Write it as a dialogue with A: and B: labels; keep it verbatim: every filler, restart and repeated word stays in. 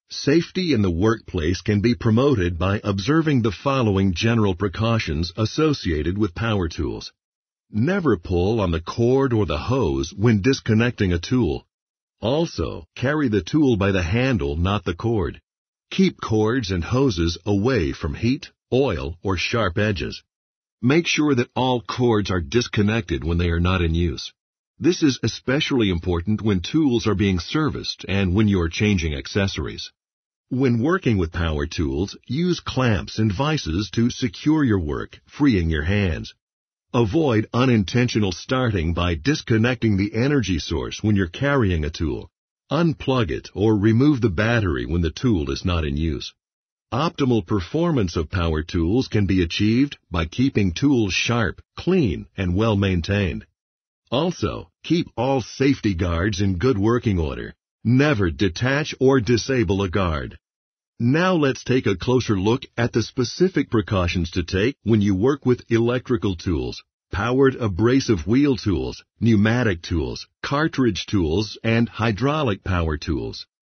A: Safety in the workplace can be promoted by observing the following general precautions associated with power tools. Never pull on the cord or the hose when disconnecting a tool. Also, carry the tool by the handle, not the cord. Keep cords and hoses away from heat, oil, or sharp edges. Make sure that all cords are disconnected when they are not in use. This is especially important when tools are being serviced and when you are changing accessories. When working with power tools, use clamps and vices to secure your work, freeing your hands. Avoid unintentional starting by disconnecting the energy source when you're carrying a tool. Unplug it or remove the battery when the tool is not in use. Optimal performance of power tools can be achieved by keeping tools sharp, clean, and well maintained. Also, keep all safety guards in good working order. Never detach or disable a guard. Now let's take a closer look at the specific precautions to take when you work with electrical tools, powered abrasive wheel tools, pneumatic tools, cartridge tools, and hydraulic power tools.